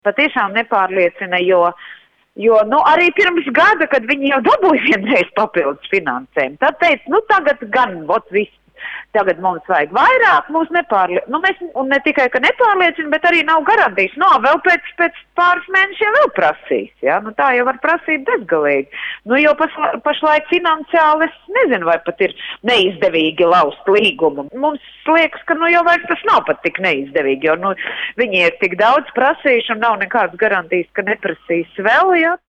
patiešām nepārliecina, jo arī pirms gada, kad viņi jau dabūja vienreiz papildus finansējumu, tad teica, tagad gan, viss. Tagad mums vajag vairāk, un ne tikai, ka nepārliecina, bet arī nav garantijas. Vēl pēc pāris mēnešiem vēl prasīs, ja? Tā jau var prasīt bezgalīgi. Jo pašlaik finansiāli es nezinu, vai pat ir neizdevīgi laust līgumu. Mums liekas, ka jau vairs tas nav pat tik neizdevīgi, jo viņi ir tik daudz prasījuši un nav nekādas garantijas, ka neprasīs vēl, ja?